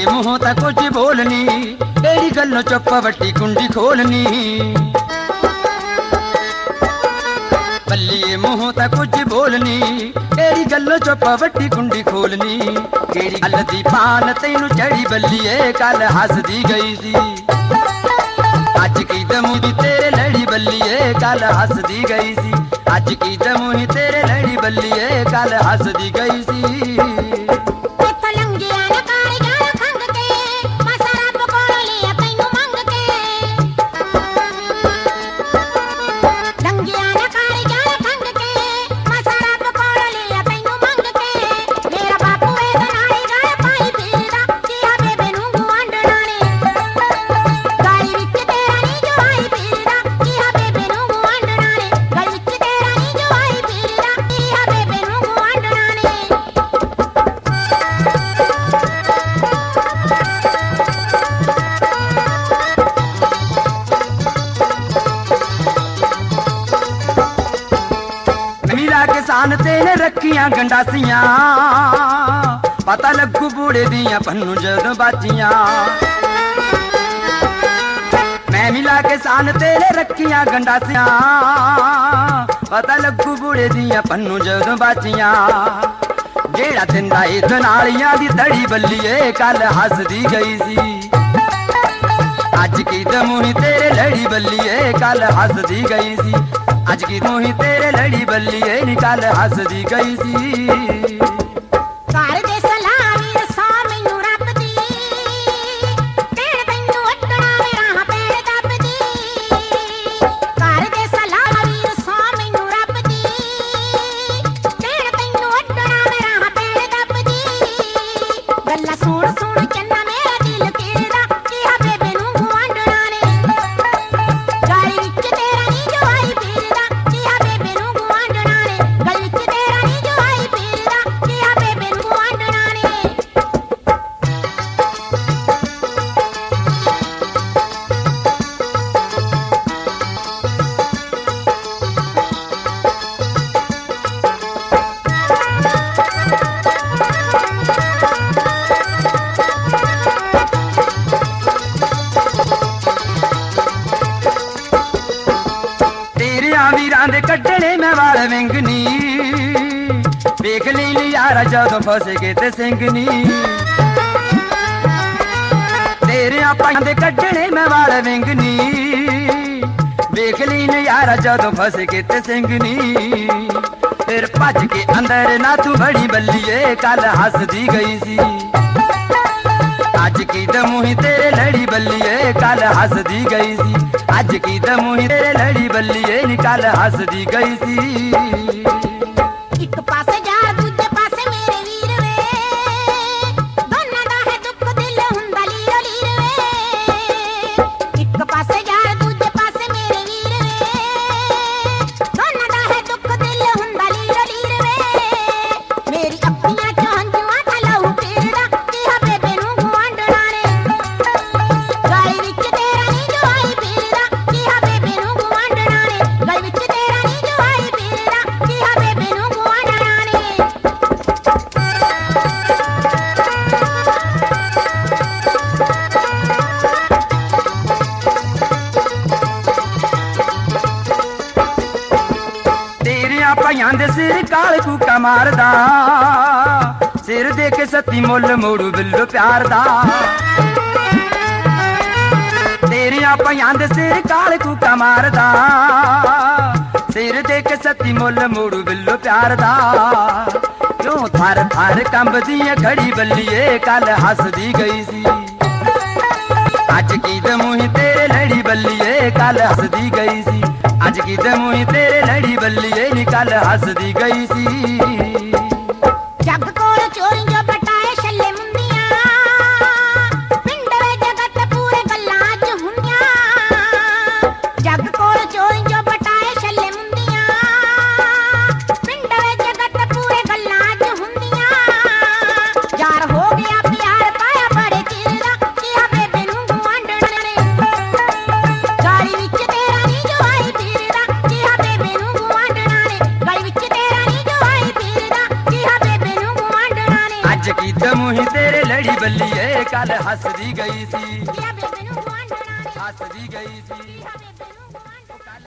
ਮੂੰਹੋਂ ਤਾਂ ਕੁਝ ਬੋਲਨੀ, ਕਿਹੜੀ ਗੱਲੋਂ ਚੁੱਪ ਵੱਟੀ ਕੁੰਡੀ ਖੋਲਨੀ। ਬੱਲੀਏ ਮੂੰਹੋਂ ਤਾਂ ਕੁਝ ਬੋਲਨੀ, ਕਿਹੜੀ ਗੱਲੋਂ ਚੁੱਪ ਵੱਟੀ ਕੁੰਡੀ ਖੋਲਨੀ। ਕਿਹੜੀ ਗੱਲ ਦੀ ਪਾਨ ਤੈਨੂੰ ਚੜੀ ਬੱਲੀਏ, ਕੱਲ ਹੱਸਦੀ ਗਈ ਸੀ ਅੱਜ ਕੀ ਦਮੂ ਦੀ ਤੇਰੇ ਲੜੀ ਬੱਲੀਏ, ਕੱਲ ਹੱਸਦੀ ਗਈ ਸੀ ਅੱਜ ਕੀ ਦਮੂ ਹੀ ਤੇਰੇ ਲੜੀ ਬੱਲੀਏ, ਕੱਲ ਹੱਸਦੀ ਗਈ ਸੀ। ਕਿਸਾਨ ਤੇਨੇ ਰੱਖੀਆਂ ਗੰਡਾਸੀਆਂ, ਪਤਾ ਲੱਗੂ ਬੂੜੇ ਦੀਆਂ ਪੰਨੂ ਜਦੋਂ ਬਾਜੀਆਂ। ਮੈਂ ਮਿਲਾ ਕਿਸਾਨ ਤੇਨੇ ਰੱਖੀਆਂ ਗੰਡਾਸੀਆਂ, ਪਤਾ ਲੱਗੂ ਬੂੜੇ ਦੀਆਂ ਪੰਨੂ ਜਦੋਂ ਬਾਜੀਆਂ। ਜਿਹੜਾ ਦਿੰਦਾ ਇਹ ਦਨਾਲੀਆਂ ਦੀ ਤੜੀ ਬੱਲੀਏ, ਕੱਲ ਹੱਸਦੀ ਗਈ ਸੀ ਅੱਜ ਕੀ ਦਮੂ ਹੀ ਤੇਰੇ ਲੜੀ ਬੱਲੀਏ, ਕੱਲ ਹੱਸਦੀ ਗਈ ਸੀ ਅੱਜ ਕੀ ਦਮੂ ਹੀ ਤੇਰੇ ਲੜੀ ਬੱਲੀਏ, ਨੀ ਕੱਲ ਹੱਸਦੀ ਗਈ ਸੀ। ਵੀਰਾਂ ਦੇ ਕੱਢਣੇ ਮੈਂ ਵਾਲ ਵਿੰਗਨੀ, ਵੇਖ ਲਈ ਨਜ਼ਾਰਾ ਜਦੋਂ ਫਸੇ ਕੇ ਤੇ ਸਿੰਘਨੀ। ਤੇਰੇ ਆਪਾਂ ਦੇ ਕੱਢਣੇ ਮੈਂ ਵਾਲ ਵਿੰਗਨੀ, ਵੇਖ ਲਈ ਨਜ਼ਾਰਾ ਜਦੋਂ ਫਸੇ ਕੇ ਤੇ ਸਿੰਘਨੀ। ਫਿਰ ਭੱਜ ਕੇ ਅੰਦਰ ਨਾ ਤੂੰ ਬੜੀ ਬੱਲੀਏ, ਕੱਲ ਹੱਸਦੀ ਗਈ ਸੀ ਅੱਜ ਕੀ ਦਮੂ ਹੀ ਤੇਰੇ ਲੜੀ ਬੱਲੀਏ, ਕੱਲ ਹੱਸਦੀ ਗਈ ਸੀ ਅੱਜ ਕੀ ਦਮੂ ਹੀ ਤੇਰੇ ਲੜੀ ਬੱਲੀਏ, ਨੀ ਕੱਲ ਹੱਸਦੀ ਗਈ ਸੀ। ਇੱਕ ਪਾਸੇ ਯਾਰ ਦੂਜੇ ਪਾਸੇ ਮੇਰੇ ਵੀਰ ਵੇ, ਦੋਨਾਂ ਦਾ ਹੈ ਦੁੱਖ ਦਿਲ ਹੁੰਦਾ ਲੀਰੋ ਲੀਰ ਵੇ। ਇੱਕ ਪਾਸੇ ਯਾਰ ਦੂਜੇ ਪਾਸੇ ਮੇਰੇ ਵੀਰ ਵੇ, ਦੋਨਾਂ ਦਾ ਹੈ ਦੁੱਖ ਦਿਲ ਹੁੰਦਾ ਲੀਰੋ ਲੀਰ ਵੇ। ਮੇਰੀ ਅੱਖੀਆਂ ਚੋਂ ਹੰਝੂਆਂ ਦਾ ਲਹੂ ਪੀੜਦਾ, ਕਿਹਾ ਬੇਬੇ ਨੂੰ ਗੁਆਂਢਣਾ ਨੇ। ਗਲੀ ਵਿੱਚ ਤੇਰਾ ਨੀ ਜਵਾਈ ਪੀੜਦਾ, ਕਿਹਾ ਬੇਬੇ ਨੂੰ ਗੁਆਂਢਣਾ ਨੇ। ਗਲੀ ਵਿੱਚ ਤੇਰਾ ਨੀ ਜਵਾਈ ਪੀੜਦਾ, ਕਿਹਾ ਬੇਬੇ ਨੂੰ ਗੁਆਂਢਣਾ ਨੇ। ਤੇਰਿਆਂ ਭਾਈਆਂ ਦੇ ਸਿਰ ਕਾਲ ਕੂਕਾ ਮਾਰਦਾ, ਸਿਰ ਦੇ ਕੇ ਸੱਤੀ ਮੁੱਲ ਮੋੜੂ ਬਿੱਲੋ ਪਿਆਰ ਦਾ। ਤੇਰਿਆਂ ਭਾਈਆਂ ਦੇ ਸਿਰ ਕਾਲ ਕੂਕਾ ਮਾਰਦਾ, ਸਿਰ ਦੇ ਕੇ ਸੱਤੀ ਮੁੱਲ ਮੋੜੂ ਬਿੱਲੋ ਪਿਆਰ ਦਾ। ਕਿਉਂ ਥਰ ਥਰ ਕੰਬਦੀ ਏ ਖੜੀ ਬੱਲੀਏ, ਕੱਲ ਹੱਸਦੀ ਗਈ ਸੀ ਅੱਜ ਕੀ ਦਮੂ ਹੀ ਤੇਰੇ ਲੜੀ ਬੱਲੀਏ, ਕੱਲ ਹੱਸਦੀ ਗਈ ਸੀ ਅੱਜ ਕੀ ਦਮੂ ਹੀ ਤੇਰੇ ਲੜੀ ਬੱਲੀਏ, ਨੀ ਕੱਲ ਹੱਸਦੀ ਗਈ ਸੀ। ਜੱਗ ਕੋਲ ਚੋਰੀ ਜੋ ਬਟਾਏ ਛੱਲੇ ਮੁੰਦੀਆਂ, ਪਿੰਡ ਵੇ ਜਗਤ ਪੂਰੇ ਗੱਲਾਂ 'ਚ ਹੁੰਦੀਆਂ। ਜੱਗ ਕੋਲ ਚੋਰੀ ਜੋ ਬਟਾਏ ਛੱਲੇ ਮੁੰਦੀਆਂ, ਪਿੰਡ ਵੇ ਜਗਤ ਪੂਰੇ ਗੱਲਾਂ 'ਚ ਹੁੰਦੀਆਂ। ਯਾਰ ਹੋ ਗਿਆ ਪਿਆਰ ਪਾਇਆ ਬੜੇ ਚਿਰ ਦਾ, ਕਿਹਾ ਬੇਬੇ ਨੂੰ ਗੁਆਂਢਣ ਨੇ। ਗਲੀ ਵਿੱਚ ਤੇਰਾ ਨੀ ਜਵਾਈ ਪੀਰਦਾ, ਕਿਹਾ ਬੇਬੇ ਨੂੰ ਗੁਆਂਢਣਾ ਨੇ। ਗਲੀ ਵਿੱਚ ਤੇਰਾ ਨੀ ਜਵਾਈ ਪੀਰਦਾ, ਕੀਤੇ ਮੂੰਹੀ ਤੇਰੇ ਲੜੀ ਬੱਲੀਏ ਕੱਲ ਹੱਸਦੀ ਗਈ ਸੀ ਕਿਆ ਬੇਬੇ ਨੂੰ ਗੁਆਂਢਣਾ ਨੇ ਹੱਸਦੀ ਗਈ ਸੀ